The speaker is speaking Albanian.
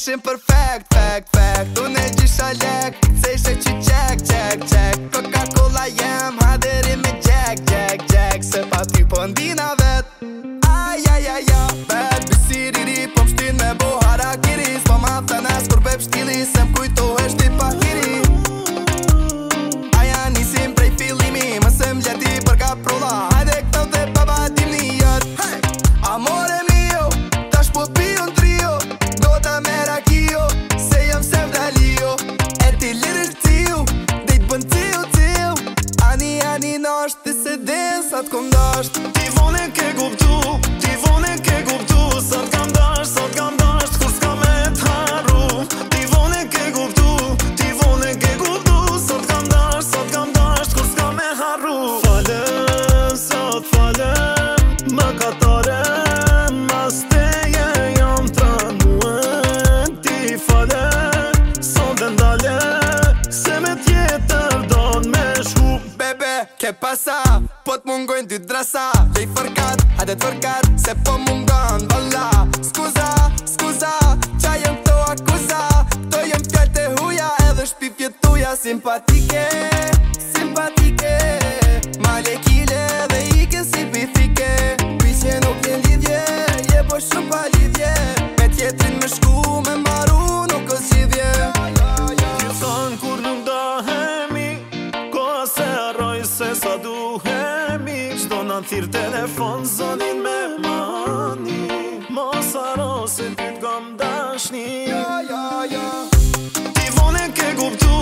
ishim perfect, unë e gjisha lek, se ishe që Coca-Cola jem, haderi me Jack se pa ty po ndina vet. Bet, bisiriri, po m'shtin me bo harakiri, s'po ma thënes kur beb shtili, se m'kujtohesh ti pa hiri. Aja nisim prej fillimi, mëse m'gjeti për kaprolla, hajde këto dhe baba dim një jët. Amore mio, tash po pion trio, gota me rakio, se jëm sem dalio. E ti little tiu, dhe i bën tiu, ani nasht, ti se din sa t'kom dasht. Ti vone ke guptu, sot kam dasht, kur s'ka me t'haru. Ti vone ke guptu, sot kam dasht, kur s'ka me haru. Falem, sot falem, më katarem, mas teje jam tranuen. Ti falem, sot dhe ndale, se me tjetër don me shku. Bebe, ke pasa, po t'mungojnë dy drasa, lej fërkat, hajde t'fërkat, se po mungon valla. Skuza, qa jem këto akuza, këto jem fjall të huja, edhe shpifje tuja. Simpatike, male kile dhe ike si pifike. Pisje nuk jen lidhje, je po shumë pa lidhje, me tjetrin me shku, me maru nuk o zgjidhje. Gjithon kur nuk dahemi, koha se arroj se sa duhemi. Qdo na thirë telefon zonin me mani, mos arro se ty t'gam dashni. Ja. Ti vone ke guptu,